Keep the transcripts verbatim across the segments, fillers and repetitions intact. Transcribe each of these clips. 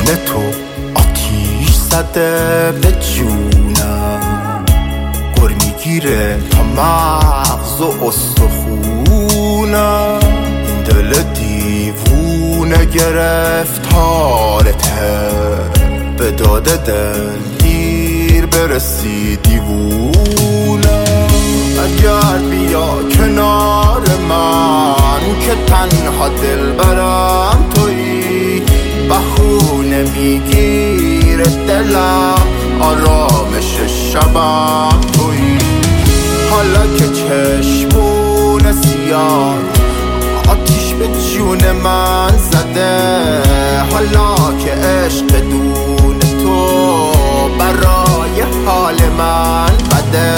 تو آتیش زده به جونم، گر میگیره تا مغز و استخونم. این دل دیوونه گرفتارته، به داده دل دیر برسی دیوونم. برگرد بیا کنار من که تنها دل برم تویی، بخونه میگیره دلم آرامش شبم تویی. حالا که چشمون سیاه آتیش به جون من زده، حالا که عشق بدون تو برای حال من بده.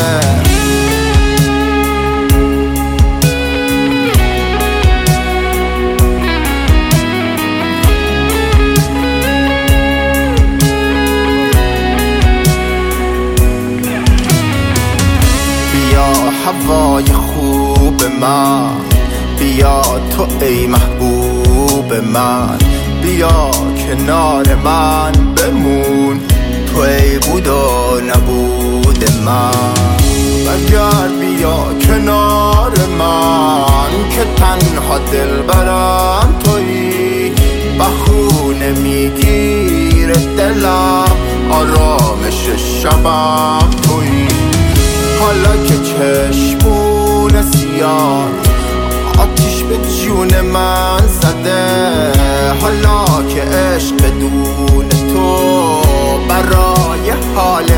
هوای خوب من بیا، تو ای محبوب من بیا کنار من بمون، تو ای بود و نبود من. برگرد بیا کنار من که تنها دل برم تویی، بخونه میگیره دلم آرامش شبم تویی. حالا که چشمون سیاه آتیش به جون من زده، حالا که عشق بدون تو برای حال